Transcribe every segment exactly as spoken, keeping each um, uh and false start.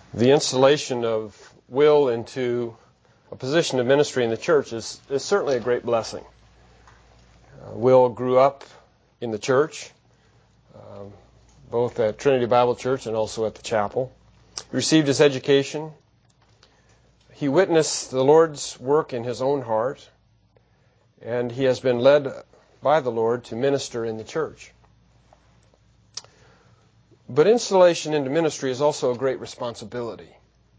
The installation of Will into a position of ministry in the church is, is certainly a great blessing. Uh, Will grew up in the church, um, both at Trinity Bible Church and also at the chapel. He received his education. He witnessed the Lord's work in his own heart, and he has been led by the Lord to minister in the church. But installation into ministry is also a great responsibility.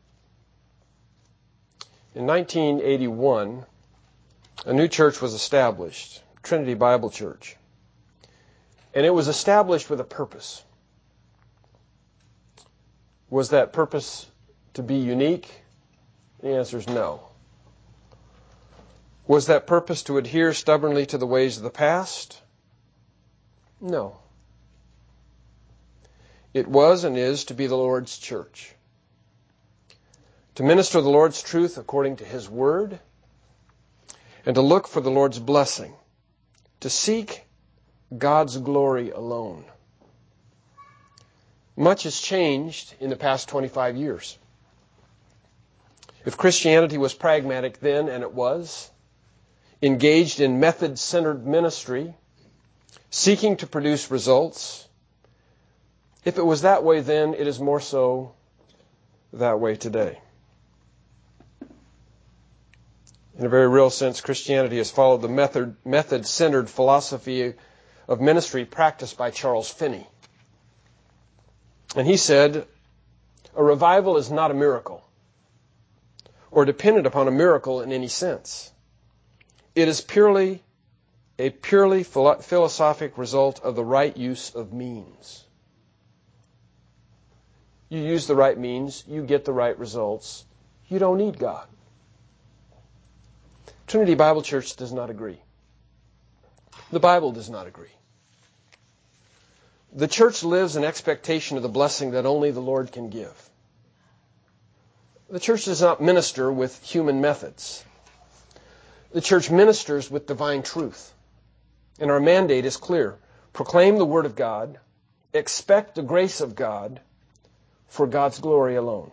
In nineteen eighty-one, a new church was established, Trinity Bible Church. And it was established with a purpose. Was that purpose to be unique? The answer is no. Was that purpose to adhere stubbornly to the ways of the past? No. It was and is to be the Lord's church. To minister the Lord's truth according to His Word, and to look for the Lord's blessing, to seek God's glory alone. Much has changed in the past twenty-five years. If Christianity was pragmatic then, and it was, engaged in method-centered ministry, seeking to produce results, if it was that way then, it is more so that way today. In a very real sense, Christianity has followed the method, method-centered philosophy of ministry practiced by Charles Finney. And he said, a revival is not a miracle, or dependent upon a miracle in any sense. It is purely a purely philo- philosophic result of the right use of means. You use the right means, you get the right results. You don't need God. Trinity Bible Church does not agree. The Bible does not agree. The church lives in expectation of the blessing that only the Lord can give. The church does not minister with human methods. The church ministers with divine truth. And our mandate is clear. Proclaim the Word of God. Expect the grace of God for God's glory alone.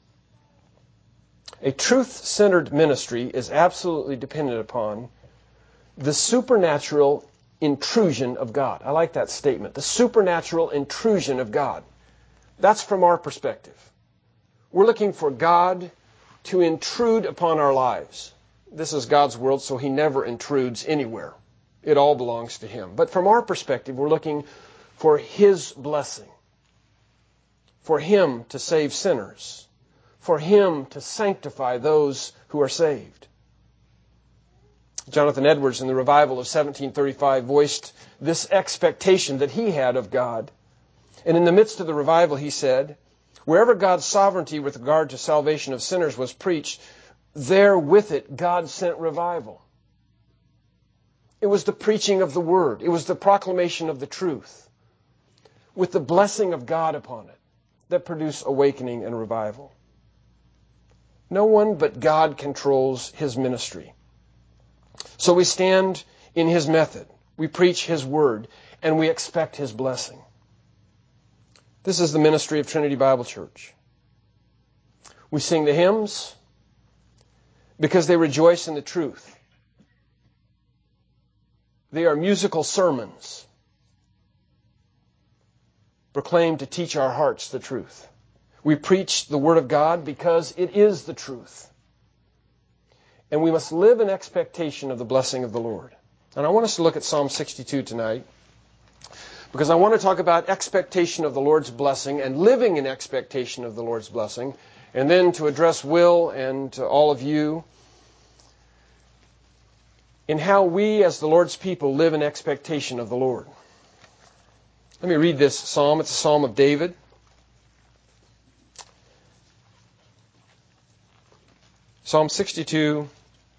A truth-centered ministry is absolutely dependent upon the supernatural intrusion of God. I like that statement. The supernatural intrusion of God. That's from our perspective. We're looking for God to intrude upon our lives. This is God's world, so He never intrudes anywhere. It all belongs to Him. But from our perspective, we're looking for His blessing. For Him to save sinners. For Him to sanctify those who are saved. Jonathan Edwards in the revival of seventeen thirty-five voiced this expectation that he had of God. And in the midst of the revival he said, wherever God's sovereignty with regard to salvation of sinners was preached, there with it God sent revival. It was the preaching of the Word. It was the proclamation of the truth with the blessing of God upon it that produced awakening and revival. No one but God controls His ministry. So we stand in His method, we preach His Word, and we expect His blessing. This is the ministry of Trinity Bible Church. We sing the hymns because they rejoice in the truth. They are musical sermons proclaimed to teach our hearts the truth. We preach the Word of God because it is the truth. And we must live in expectation of the blessing of the Lord. And I want us to look at Psalm sixty-two tonight because I want to talk about expectation of the Lord's blessing and living in expectation of the Lord's blessing, and then to address Will and to all of you in how we as the Lord's people live in expectation of the Lord. Let me read this psalm. It's a psalm of David. Psalm sixty-two,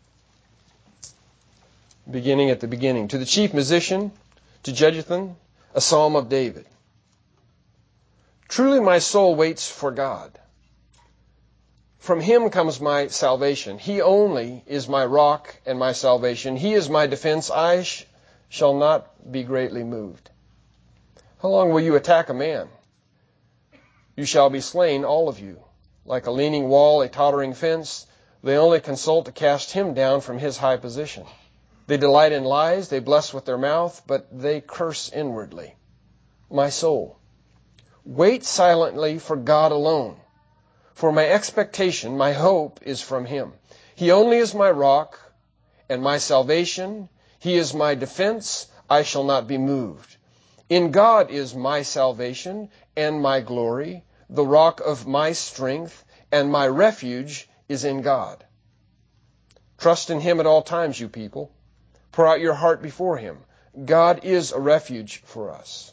beginning at the beginning. To the chief musician, to Jeduthun, a psalm of David. Truly my soul waits for God. From Him comes my salvation. He only is my rock and my salvation. He is my defense. I sh- shall not be greatly moved. How long will you attack a man? You shall be slain, all of you. Like a leaning wall, a tottering fence, they only consult to cast him down from his high position. They delight in lies, they bless with their mouth, but they curse inwardly. My soul, wait silently for God alone, for my expectation, my hope is from him. He only is my rock and my salvation. He is my defense. I shall not be moved. In God is my salvation and my glory, the rock of my strength, and my refuge is in God. Trust in him at all times, you people. Pour out your heart before him. God is a refuge for us.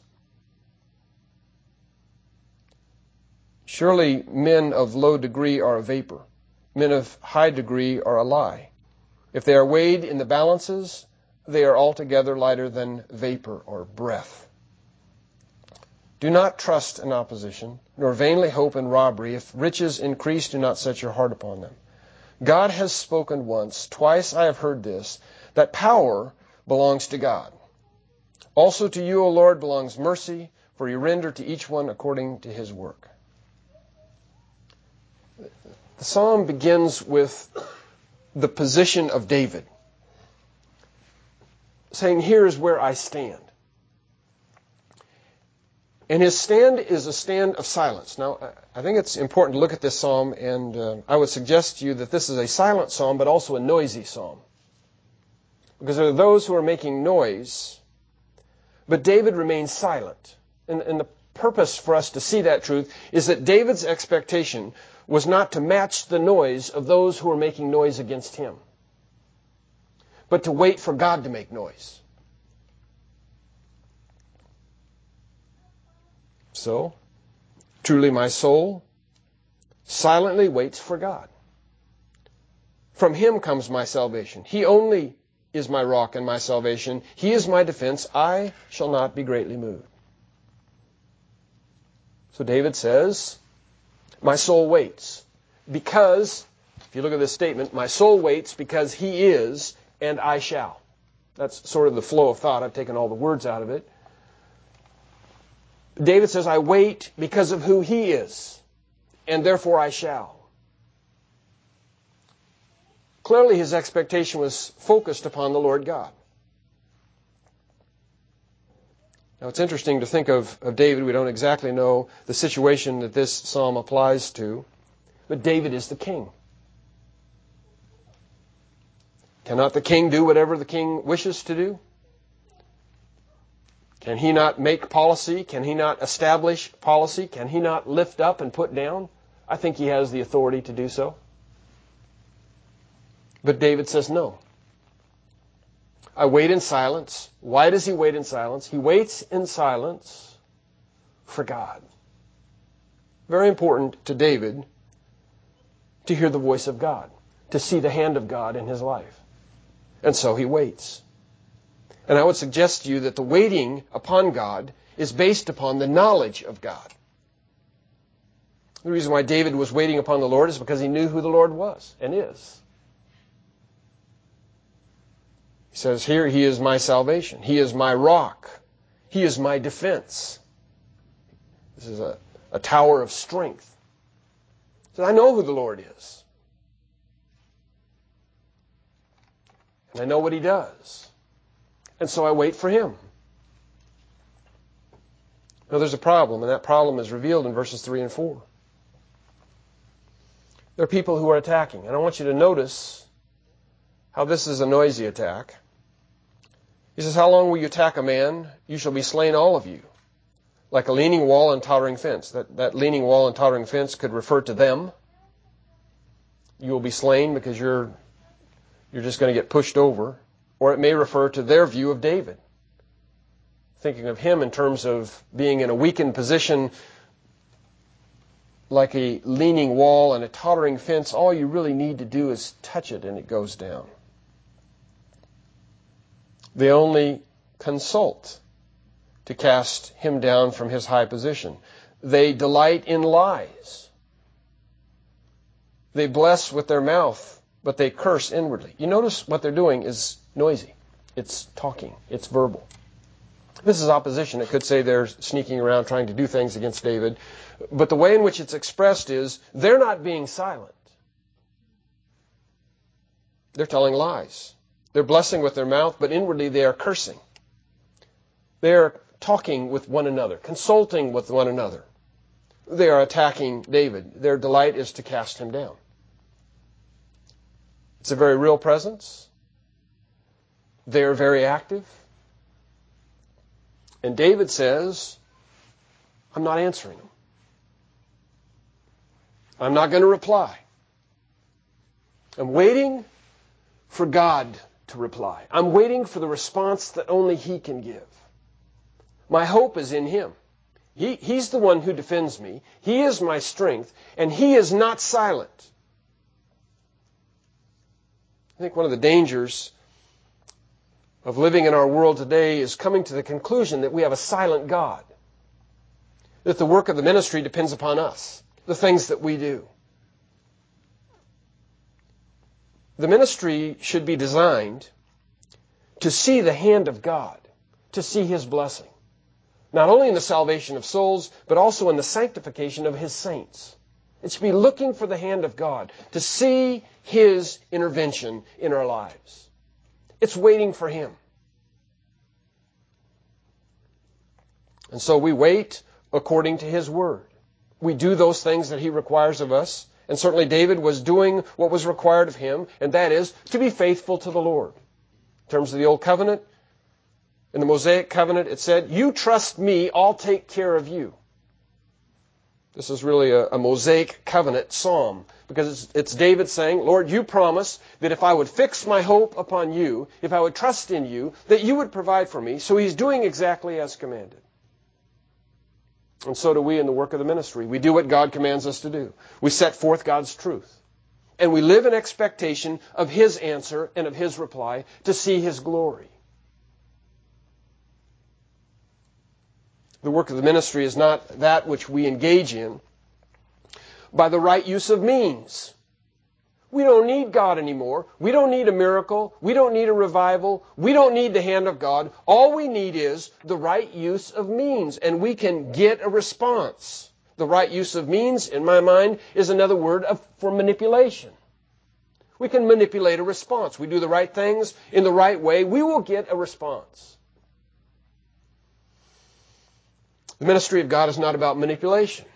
Surely men of low degree are a vapor. Men of high degree are a lie. If they are weighed in the balances, they are altogether lighter than vapor or breath. Do not trust in opposition, nor vainly hope in robbery. If riches increase, do not set your heart upon them. God has spoken once, twice I have heard this, that power belongs to God. Also to you, O Lord, belongs mercy, for you render to each one according to his work. The psalm begins with the position of David, saying, here is where I stand. And his stand is a stand of silence. Now, I think it's important to look at this psalm, and uh, I would suggest to you that this is a silent psalm, but also a noisy psalm. Because there are those who are making noise, but David remains silent. And, and the purpose for us to see that truth is that David's expectation was not to match the noise of those who are making noise against him, but to wait for God to make noise. So, truly my soul silently waits for God. From him comes my salvation. He only is my rock and my salvation. He is my defense. I shall not be greatly moved. So David says, my soul waits because, if you look at this statement, my soul waits because he is and I shall. That's sort of the flow of thought. I've taken all the words out of it. David says, I wait because of who he is, and therefore I shall. Clearly his expectation was focused upon the Lord God. Now it's interesting to think of, of David. We don't exactly know the situation that this psalm applies to, but David is the king. Cannot the king do whatever the king wishes to do? Can he not make policy? Can he not establish policy? Can he not lift up and put down? I think he has the authority to do so. But David says no. I wait in silence. Why does he wait in silence? He waits in silence for God. Very important to David to hear the voice of God, to see the hand of God in his life. And so he waits. And I would suggest to you that the waiting upon God is based upon the knowledge of God. The reason why David was waiting upon the Lord is because he knew who the Lord was and is. He says, here, he is my salvation. He is my rock. He is my defense. This is a, a tower of strength. He says, I know who the Lord is. And I know what he does. And so I wait for him. Now there's a problem, and that problem is revealed in verses three and four. There are people who are attacking, and I want you to notice how this is a noisy attack. He says, how long will you attack a man? You shall be slain, all of you, like a leaning wall and tottering fence. That, that leaning wall and tottering fence could refer to them. You will be slain because you're, you're just going to get pushed over. Or it may refer to their view of David, thinking of him in terms of being in a weakened position like a leaning wall and a tottering fence. All you really need to do is touch it and it goes down. They only consult to cast him down from his high position. They delight in lies. They bless with their mouth, but they curse inwardly. You notice what they're doing is noisy. It's talking. It's verbal. This is opposition. It could say they're sneaking around trying to do things against David. But the way in which it's expressed is they're not being silent. They're telling lies. They're blessing with their mouth, but inwardly they are cursing. They're talking with one another, consulting with one another. They are attacking David. Their delight is to cast him down. It's a very real presence. They are very active. And David says, I'm not answering them. I'm not going to reply. I'm waiting for God to reply. I'm waiting for the response that only He can give. My hope is in Him. He, he's the one who defends me. He is my strength, and He is not silent. I think one of the dangers of living in our world today is coming to the conclusion that we have a silent God. That the work of the ministry depends upon us, the things that we do. The ministry should be designed to see the hand of God, to see His blessing. Not only in the salvation of souls, but also in the sanctification of His saints. It should be looking for the hand of God, to see His intervention in our lives. It's waiting for Him. And so we wait according to His Word. We do those things that He requires of us. And certainly David was doing what was required of him, and that is to be faithful to the Lord. In terms of the Old Covenant, in the Mosaic Covenant, it said, you trust me, I'll take care of you. This is really a, a Mosaic Covenant psalm, because it's, it's David saying, Lord, you promise that if I would fix my hope upon you, if I would trust in you, that you would provide for me. So he's doing exactly as commanded. And so do we in the work of the ministry. We do what God commands us to do. We set forth God's truth. And we live in expectation of His answer and of His reply to see His glory. The work of the ministry is not that which we engage in by the right use of means. We don't need God anymore. We don't need a miracle. We don't need a revival. We don't need the hand of God. All we need is the right use of means, and we can get a response. The right use of means, in my mind, is another word of, for manipulation. We can manipulate a response. We do the right things in the right way, we will get a response. The ministry of God is not about manipulation.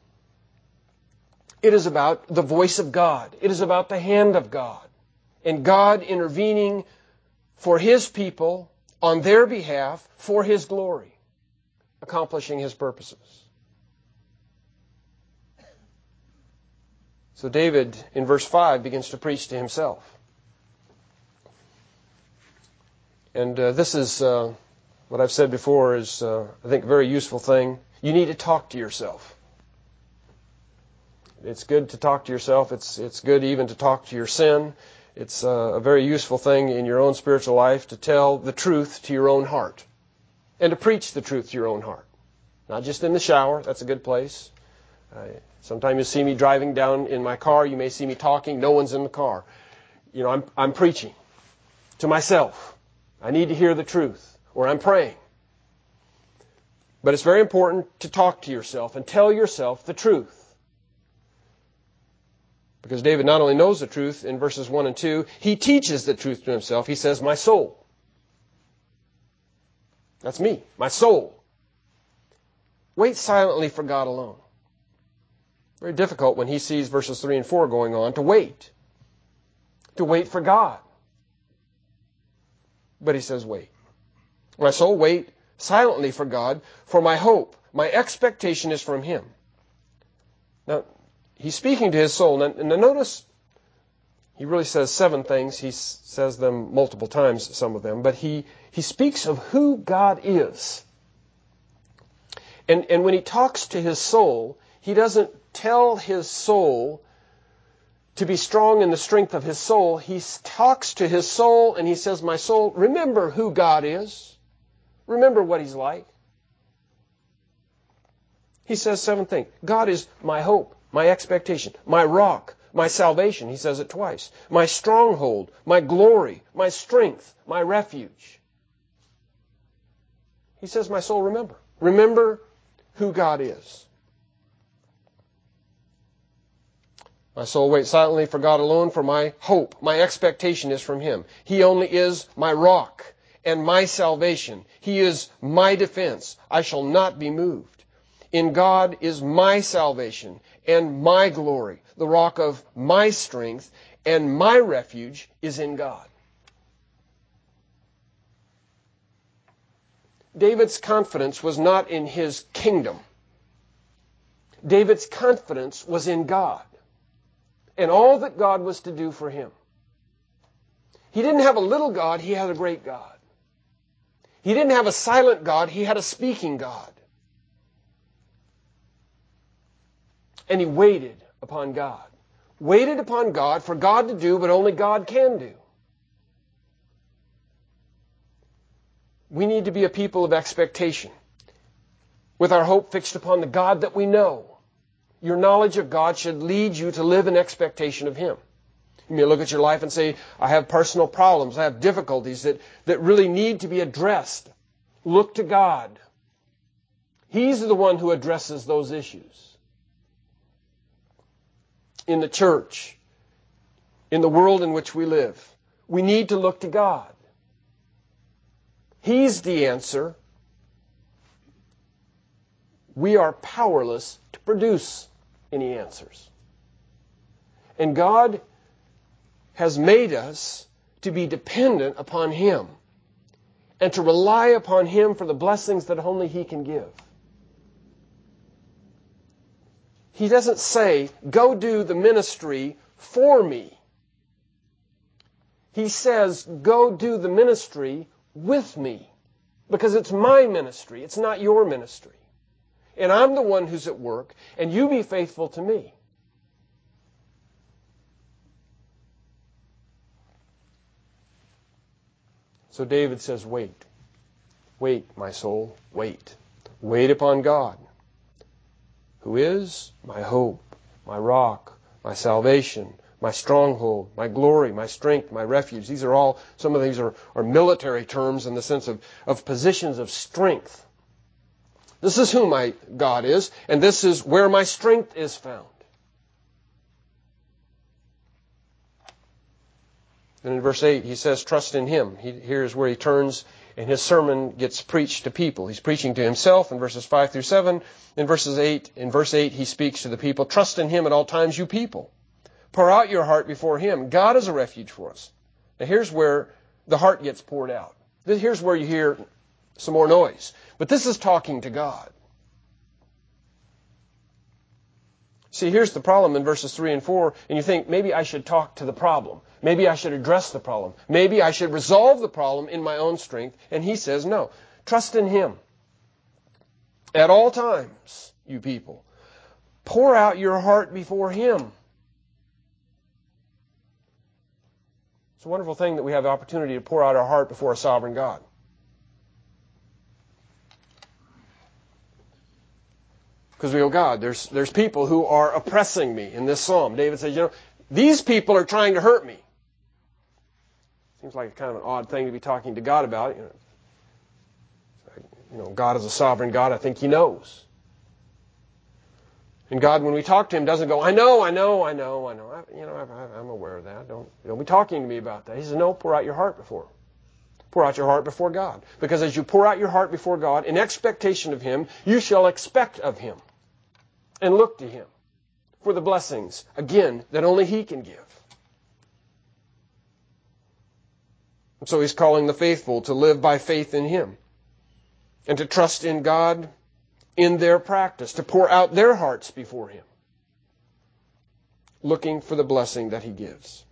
It is about the voice of God. It is about the hand of God. And God intervening for His people, on their behalf, for His glory, accomplishing His purposes. So David, in verse five, begins to preach to himself. And uh, this is, uh, what I've said before, is, uh, I think, a very useful thing. You need to talk to yourself. It's good to talk to yourself. It's it's good even to talk to your sin. It's a, a very useful thing in your own spiritual life to tell the truth to your own heart and to preach the truth to your own heart. Not just in the shower. That's a good place. Uh, sometimes you see me driving down in my car. You may see me talking. No one's in the car. You know, I'm I'm preaching to myself. I need to hear the truth, or I'm praying. But it's very important to talk to yourself and tell yourself the truth. Because David not only knows the truth in verses one and two, he teaches the truth to himself. He says, my soul. That's me, my soul. Wait silently for God alone. Very difficult when he sees verses three and four going on to wait. To wait for God. But he says, wait. My soul, wait silently for God, for my hope, my expectation is from Him. Now, he's speaking to his soul. And notice, he really says seven things. He says them multiple times, some of them. But he, he speaks of who God is. And, and when he talks to his soul, he doesn't tell his soul to be strong in the strength of his soul. He talks to his soul and he says, my soul, remember who God is. Remember what He's like. He says seven things. God is my hope, my expectation, my rock, my salvation. He says it twice. My stronghold, my glory, my strength, my refuge. He says, my soul, remember. Remember who God is. My soul waits silently for God alone, for my hope, my expectation is from Him. He only is my rock and my salvation. He is my defense. I shall not be moved. In God is my salvation and my glory. The rock of my strength and my refuge is in God. David's confidence was not in his kingdom. David's confidence was in God and all that God was to do for him. He didn't have a little God, he had a great God. He didn't have a silent God, he had a speaking God. And he waited upon God. Waited upon God for God to do what only God can do. We need to be a people of expectation, with our hope fixed upon the God that we know. Your knowledge of God should lead you to live in expectation of Him. You may look at your life and say, I have personal problems, I have difficulties that, that really need to be addressed. Look to God. He's the one who addresses those issues. In the church, in the world in which we live, we need to look to God. He's the answer. We are powerless to produce any answers. And God has made us to be dependent upon Him and to rely upon Him for the blessings that only He can give. He doesn't say, go do the ministry for me. He says, go do the ministry with me, because it's my ministry, it's not your ministry. And I'm the one who's at work, and you be faithful to me. So David says, wait. Wait, my soul, wait. Wait upon God, who is my hope, my rock, my salvation, my stronghold, my glory, my strength, my refuge. These are all, some of these are, are military terms in the sense of, of positions of strength. This is who my God is, and this is where my strength is found. And in verse eight, he says, trust in Him. He, here's where he turns, and his sermon gets preached to people. He's preaching to himself in verses five through seven. In verses eight, in verse eight, he speaks to the people, trust in Him at all times, you people. Pour out your heart before Him. God is a refuge for us. Now here's where the heart gets poured out. Here's where you hear some more noise. But this is talking to God. See, here's the problem in verses three and four, and you think, maybe I should talk to the problem. Maybe I should address the problem. Maybe I should resolve the problem in my own strength. And he says, no, trust in Him. At all times, you people, pour out your heart before Him. It's a wonderful thing that we have the opportunity to pour out our heart before a sovereign God. Because we go, God, there's, there's people who are oppressing me in this psalm. David says, you know, these people are trying to hurt me. Seems like a kind of an odd thing to be talking to God about. You know, you know, God is a sovereign God. I think He knows. And God, when we talk to Him, doesn't go, I know, I know, I know, I know. I, you know, I, I'm aware of that. Don't, don't be talking to me about that. He says, no, pour out your heart before Him. Pour out your heart before God. Because as you pour out your heart before God, in expectation of Him, you shall expect of Him. And look to Him for the blessings, again, that only He can give. And so He's calling the faithful to live by faith in Him. And to trust in God in their practice, to pour out their hearts before Him, looking for the blessing that He gives.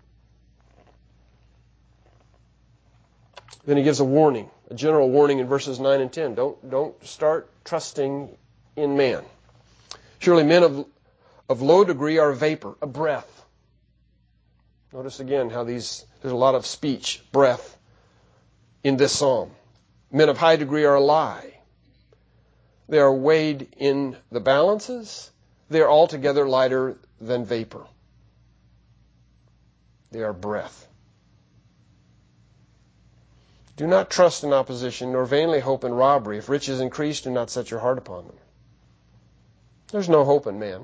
Then He gives a warning, a general warning in verses nine and ten. Don't, don't start trusting in man. Surely men of, of low degree are vapor, a breath. Notice again how these, there's a lot of speech, breath, in this psalm. Men of high degree are a lie. They are weighed in the balances. They are altogether lighter than vapor. They are breath. Do not trust in opposition, nor vainly hope in robbery. If riches increase, do not set your heart upon them. There's no hope in man.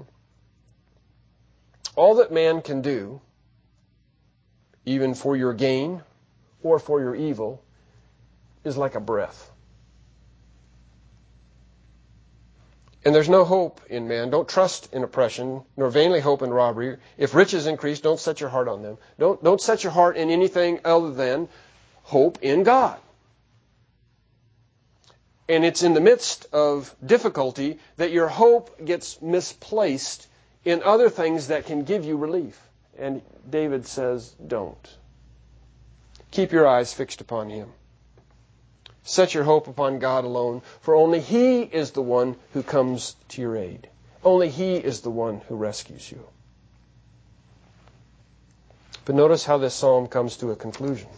All that man can do, even for your gain or for your evil, is like a breath. And there's no hope in man. Don't trust in oppression, nor vainly hope in robbery. If riches increase, don't set your heart on them. Don't, don't set your heart in anything other than hope in God. And it's in the midst of difficulty that your hope gets misplaced in other things that can give you relief. And David says, don't. Keep your eyes fixed upon Him. Set your hope upon God alone, for only He is the one who comes to your aid. Only He is the one who rescues you. But notice how this psalm comes to a conclusion.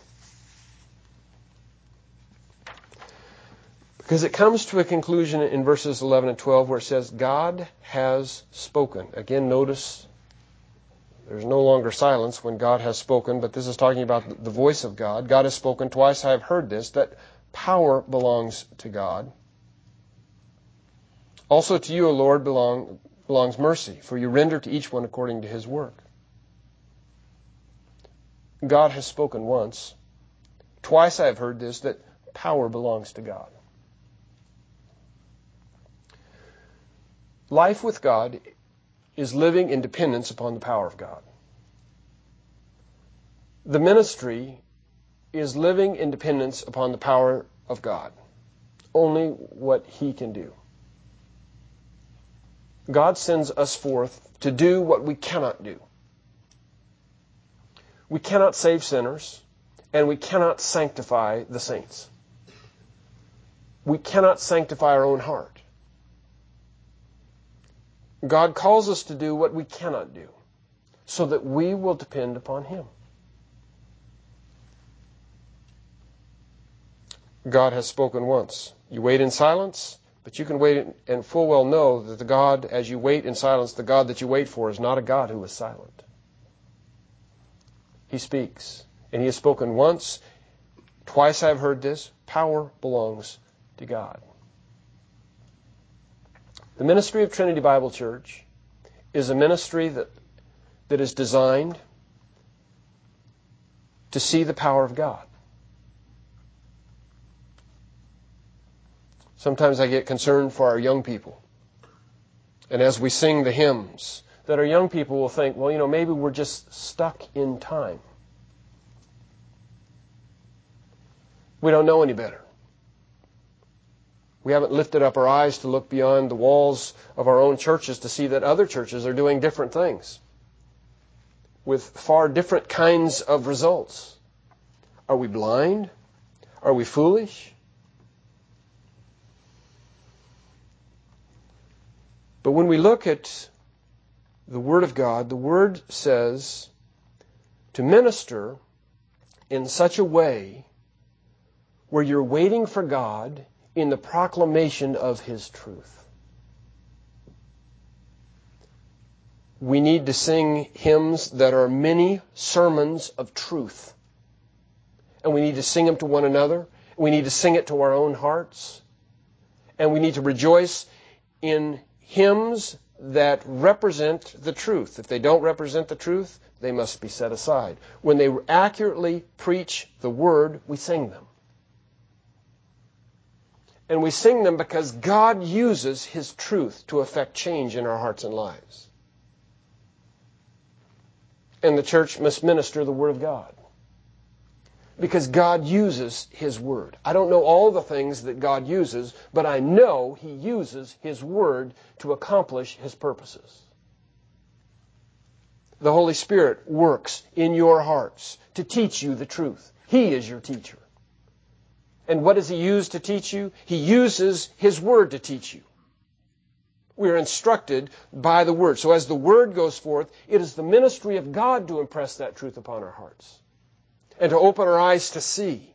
Because it comes to a conclusion in verses eleven and twelve where it says, God has spoken. Again, notice there's no longer silence when God has spoken, but this is talking about the voice of God. God has spoken. Twice I have heard this, that power belongs to God. Also to you, O Lord, belong, belongs mercy, for you render to each one according to his work. God has spoken once. Twice I have heard this, that power belongs to God. Life with God is living in dependence upon the power of God. The ministry is living in dependence upon the power of God. Only what He can do. God sends us forth to do what we cannot do. We cannot save sinners, and we cannot sanctify the saints. We cannot sanctify our own heart. God calls us to do what we cannot do, so that we will depend upon Him. God has spoken once. You wait in silence, but you can wait and full well know that the God, as you wait in silence, the God that you wait for is not a God who is silent. He speaks, and He has spoken once. Twice I have heard this. Power belongs to God. The ministry of Trinity Bible Church is a ministry that, that is designed to see the power of God. Sometimes I get concerned for our young people. And as we sing the hymns, that our young people will think, well, you know, maybe we're just stuck in time. We don't know any better. We haven't lifted up our eyes to look beyond the walls of our own churches to see that other churches are doing different things with far different kinds of results. Are we blind? Are we foolish? But when we look at the Word of God, the Word says to minister in such a way where you're waiting for God in the proclamation of His truth. We need to sing hymns that are many sermons of truth. And we need to sing them to one another. We need to sing it to our own hearts. And we need to rejoice in hymns that represent the truth. If they don't represent the truth, they must be set aside. When they accurately preach the Word, we sing them. And we sing them because God uses His truth to effect change in our hearts and lives. And the church must minister the Word of God. Because God uses His Word. I don't know all the things that God uses, but I know He uses His Word to accomplish His purposes. The Holy Spirit works in your hearts to teach you the truth. He is your teacher. And what does He use to teach you? He uses His Word to teach you. We are instructed by the Word. So as the Word goes forth, it is the ministry of God to impress that truth upon our hearts and to open our eyes to see.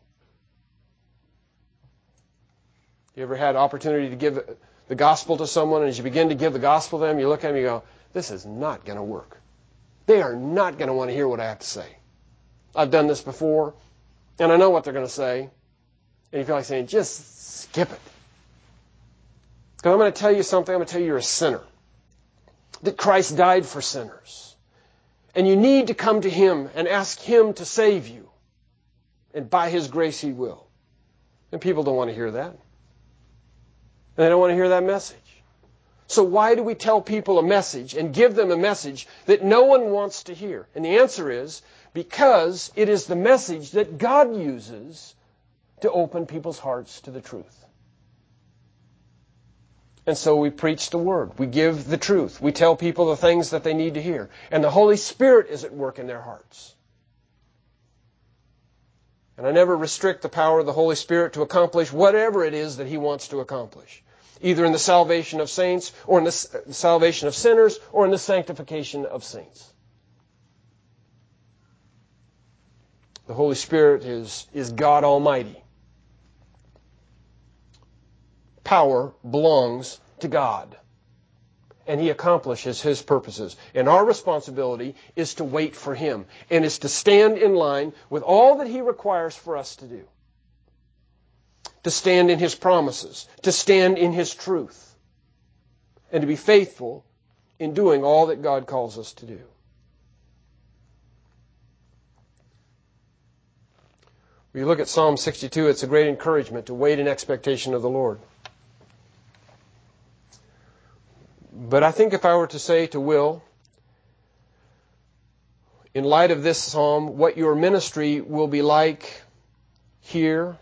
You ever had opportunity to give the gospel to someone, and as you begin to give the gospel to them, you look at them and you go, this is not going to work. They are not going to want to hear what I have to say. I've done this before, and I know what they're going to say, And you feel like saying, just skip it. Because I'm going to tell you something. I'm going to tell you you're a sinner. That Christ died for sinners. And you need to come to Him and ask Him to save you. And by His grace He will. And people don't want to hear that. And they don't want to hear that message. So why do we tell people a message and give them a message that no one wants to hear? And the answer is because it is the message that God uses to open people's hearts to the truth. And so we preach the Word. We give the truth. We tell people the things that they need to hear. And the Holy Spirit is at work in their hearts. And I never restrict the power of the Holy Spirit to accomplish whatever it is that He wants to accomplish. Either in the salvation of saints, or in the salvation of sinners, or in the sanctification of saints. The Holy Spirit is, is God Almighty. Power belongs to God. And He accomplishes His purposes. And our responsibility is to wait for Him. And is to stand in line with all that He requires for us to do. To stand in His promises. To stand in His truth. And to be faithful in doing all that God calls us to do. When you look at Psalm sixty-two, it's a great encouragement to wait in expectation of the Lord. But I think if I were to say to Will, in light of this psalm, what your ministry will be like here,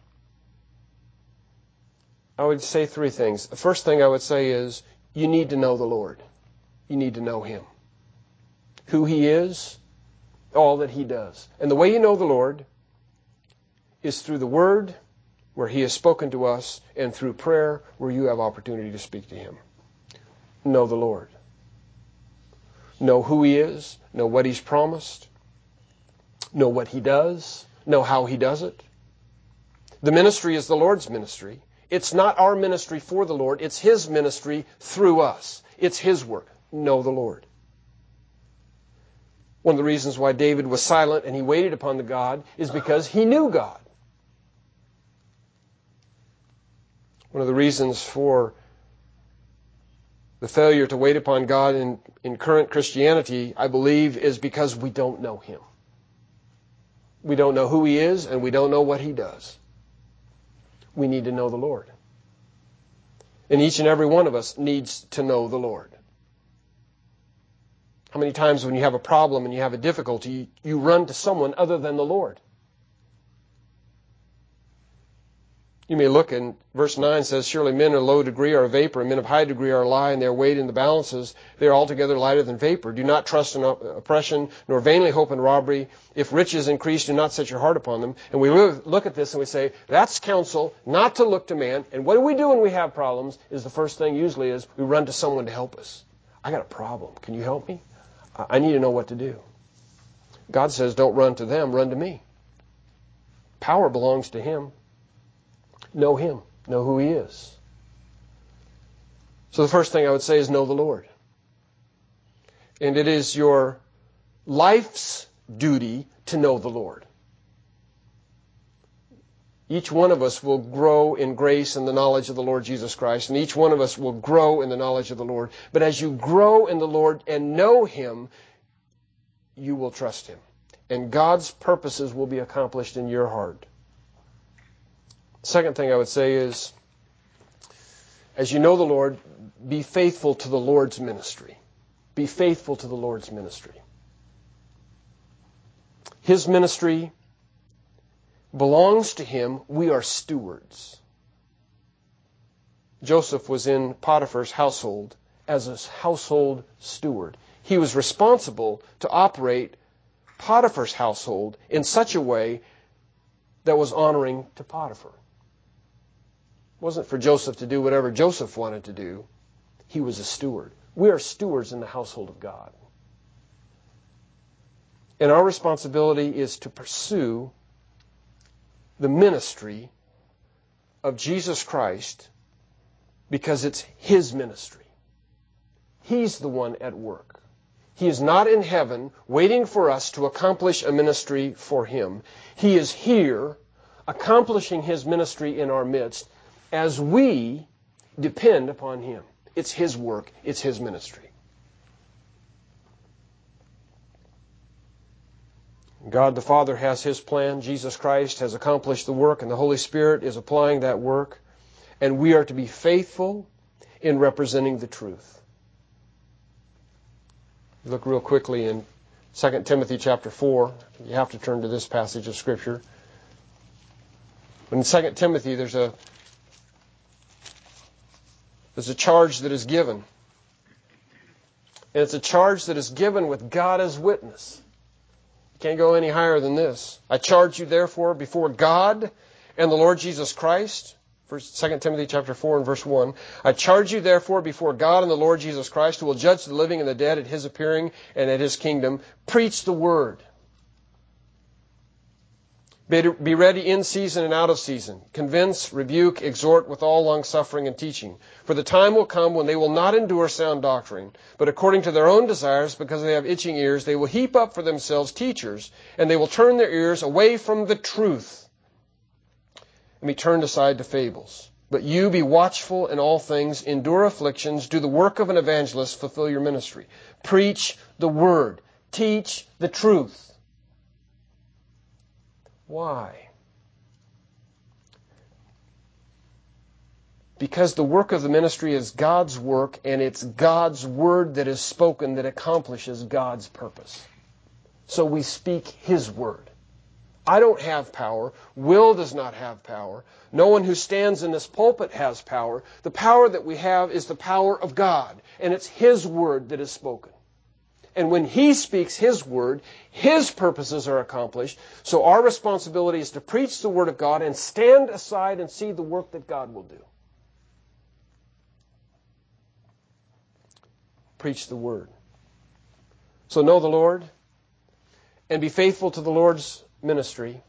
I would say three things. The first thing I would say is, you need to know the Lord. You need to know Him. Who He is, all that He does. And the way you know the Lord is through the Word, where He has spoken to us, and through prayer, where you have opportunity to speak to Him. Know the Lord. Know who He is. Know what He's promised. Know what He does. Know how He does it. The ministry is the Lord's ministry. It's not our ministry for the Lord. It's His ministry through us. It's His work. Know the Lord. One of the reasons why David was silent and he waited upon the God is because he knew God. One of the reasons for the failure to wait upon God in, in current Christianity, I believe, is because we don't know Him. We don't know who He is, and we don't know what He does. We need to know the Lord. And each and every one of us needs to know the Lord. How many times when you have a problem and you have a difficulty, you run to someone other than the Lord? You may look in verse nine says, surely men of low degree are a vapor, and men of high degree are a lie, and they are weighed in the balances. They are altogether lighter than vapor. Do not trust in oppression, nor vainly hope in robbery. If riches increase, do not set your heart upon them. And we look at this and we say, that's counsel, not to look to man. And what do we do when we have problems? Is the first thing usually is we run to someone to help us. I got a problem. Can you help me? I need to know what to do. God says, don't run to them, run to me. Power belongs to Him. Know Him. Know who He is. So the first thing I would say is know the Lord. And it is your life's duty to know the Lord. Each one of us will grow in grace and the knowledge of the Lord Jesus Christ, and each one of us will grow in the knowledge of the Lord. But as you grow in the Lord and know Him, you will trust Him. And God's purposes will be accomplished in your heart. Second thing I would say is, as you know the Lord, be faithful to the Lord's ministry. Be faithful to the Lord's ministry. His ministry belongs to Him. We are stewards. Joseph was in Potiphar's household as a household steward. He was responsible to operate Potiphar's household in such a way that was honoring to Potiphar. It wasn't for Joseph to do whatever Joseph wanted to do. He was a steward. We are stewards in the household of God. And our responsibility is to pursue the ministry of Jesus Christ because it's His ministry. He's the one at work. He is not in heaven waiting for us to accomplish a ministry for Him. He is here accomplishing His ministry in our midst as we depend upon Him. It's His work. It's His ministry. God the Father has His plan. Jesus Christ has accomplished the work, and the Holy Spirit is applying that work. And we are to be faithful in representing the truth. Look real quickly in Second Timothy chapter four. You have to turn to this passage of Scripture. In Second Timothy, there's a there's a charge that is given. And it's a charge that is given with God as witness. Can't go any higher than this. I charge you therefore before God and the Lord Jesus Christ. First, Second Timothy chapter four and verse one. I charge you therefore before God and the Lord Jesus Christ, who will judge the living and the dead at His appearing and at His kingdom. Preach the word. Be ready in season and out of season. Convince, rebuke, exhort with all longsuffering and teaching. For the time will come when they will not endure sound doctrine, but according to their own desires, because they have itching ears, they will heap up for themselves teachers, and they will turn their ears away from the truth and be turned aside to fables. But you be watchful in all things, endure afflictions, do the work of an evangelist, fulfill your ministry. Preach the word. Teach the truth. Why? Because the work of the ministry is God's work, and it's God's word that is spoken that accomplishes God's purpose. So we speak His word. I don't have power. Will does not have power. No one who stands in this pulpit has power. The power that we have is the power of God, and it's His word that is spoken. And when He speaks His word, His purposes are accomplished. So our responsibility is to preach the word of God and stand aside and see the work that God will do. Preach the word. So know the Lord and be faithful to the Lord's ministry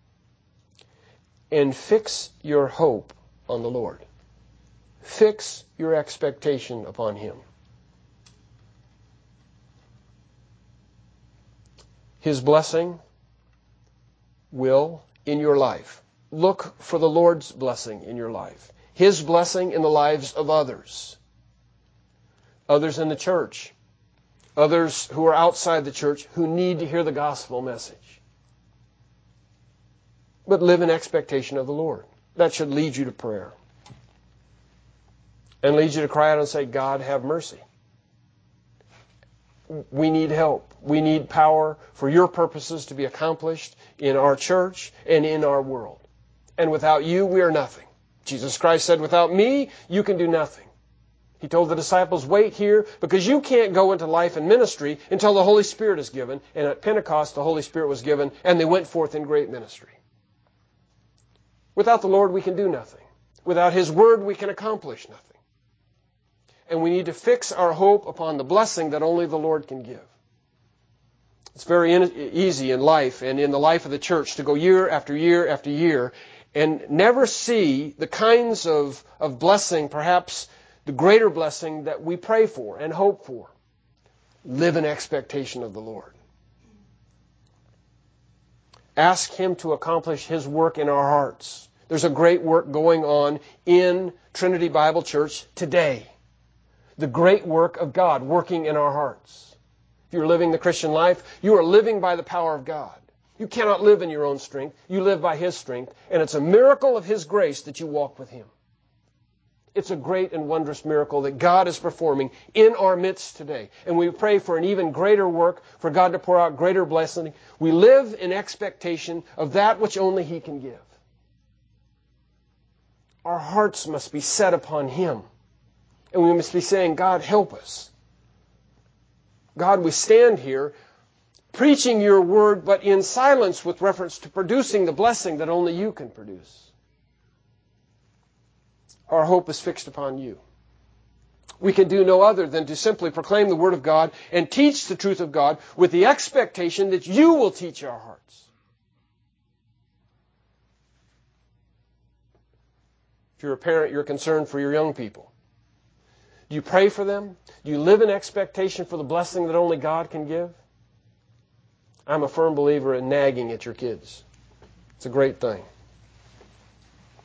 and fix your hope on the Lord. Fix your expectation upon Him. His blessing will in your life. Look for the Lord's blessing in your life. His blessing in the lives of others. Others in the church. Others who are outside the church who need to hear the gospel message. But live in expectation of the Lord. That should lead you to prayer. And lead you to cry out and say, God, have mercy. We need help. We need power for your purposes to be accomplished in our church and in our world. And without you, we are nothing. Jesus Christ said, without me, you can do nothing. He told the disciples, wait here, because you can't go into life and ministry until the Holy Spirit is given. And at Pentecost, the Holy Spirit was given, and they went forth in great ministry. Without the Lord, we can do nothing. Without His word, we can accomplish nothing. And we need to fix our hope upon the blessing that only the Lord can give. It's very easy in life and in the life of the church to go year after year after year and never see the kinds of, of blessing, perhaps the greater blessing that we pray for and hope for. Live in expectation of the Lord. Ask Him to accomplish His work in our hearts. There's a great work going on in Trinity Bible Church today. The great work of God working in our hearts. If you're living the Christian life, you are living by the power of God. You cannot live in your own strength. You live by His strength. And it's a miracle of His grace that you walk with Him. It's a great and wondrous miracle that God is performing in our midst today. And we pray for an even greater work, for God to pour out greater blessing. We live in expectation of that which only He can give. Our hearts must be set upon Him. And we must be saying, God, help us. God, we stand here preaching your word, but in silence with reference to producing the blessing that only you can produce. Our hope is fixed upon you. We can do no other than to simply proclaim the word of God and teach the truth of God with the expectation that you will teach our hearts. If you're a parent, you're concerned for your young people. Do you pray for them? Do you live in expectation for the blessing that only God can give? I'm a firm believer in nagging at your kids. It's a great thing.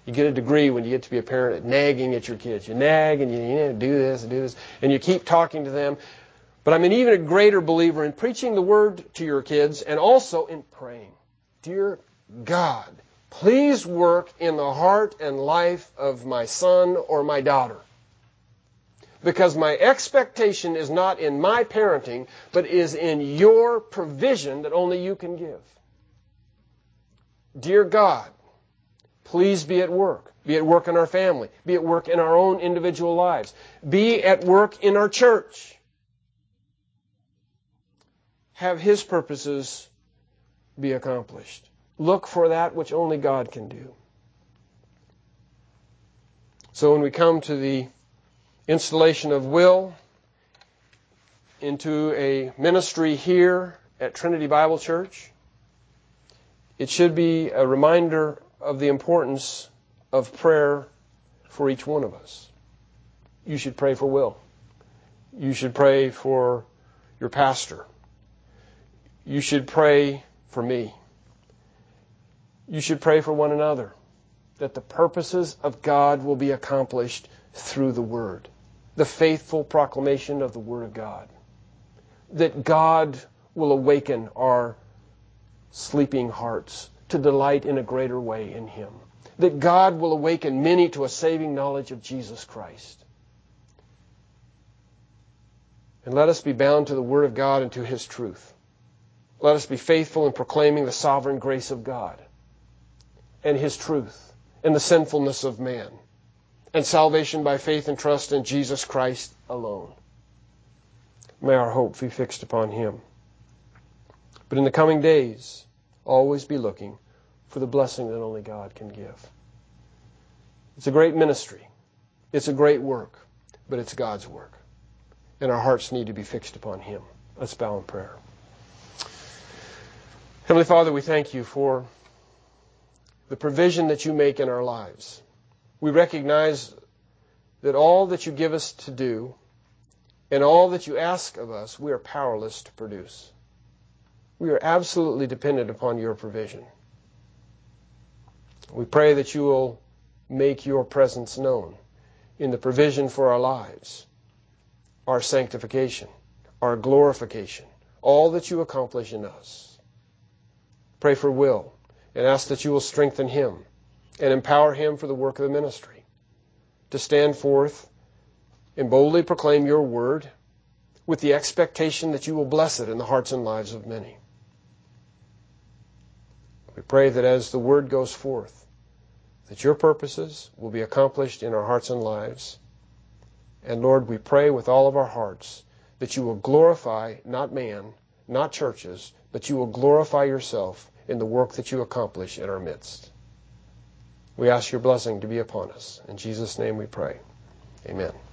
You get a degree when you get to be a parent at nagging at your kids. You nag and you, you know, do this and do this, and you keep talking to them. But I'm an even a greater believer in preaching the Word to your kids and also in praying. Dear God, please work in the heart and life of my son or my daughter. Because my expectation is not in my parenting, but is in your provision that only you can give. Dear God, please be at work. Be at work in our family. Be at work in our own individual lives. Be at work in our church. Have His purposes be accomplished. Look for that which only God can do. So when we come to the installation of Will into a ministry here at Trinity Bible Church, it should be a reminder of the importance of prayer for each one of us. You should pray for Will. You should pray for your pastor. You should pray for me. You should pray for one another, that the purposes of God will be accomplished through the Word, the faithful proclamation of the Word of God, that God will awaken our sleeping hearts to delight in a greater way in Him, that God will awaken many to a saving knowledge of Jesus Christ. And let us be bound to the Word of God and to His truth. Let us be faithful in proclaiming the sovereign grace of God and His truth and the sinfulness of man and salvation by faith and trust in Jesus Christ alone. May our hope be fixed upon Him. But in the coming days, always be looking for the blessing that only God can give. It's a great ministry. It's a great work, but it's God's work. And our hearts need to be fixed upon Him. Let's bow in prayer. Heavenly Father, we thank You for the provision that You make in our lives. We recognize that all that You give us to do and all that You ask of us, we are powerless to produce. We are absolutely dependent upon Your provision. We pray that You will make Your presence known in the provision for our lives, our sanctification, our glorification, all that You accomplish in us. Pray for Will and ask that You will strengthen him and empower him for the work of the ministry, to stand forth and boldly proclaim Your word with the expectation that You will bless it in the hearts and lives of many. We pray that as the word goes forth, that Your purposes will be accomplished in our hearts and lives. And Lord, we pray with all of our hearts that You will glorify not man, not churches, but You will glorify Yourself in the work that You accomplish in our midst. We ask Your blessing to be upon us. In Jesus' name we pray. Amen.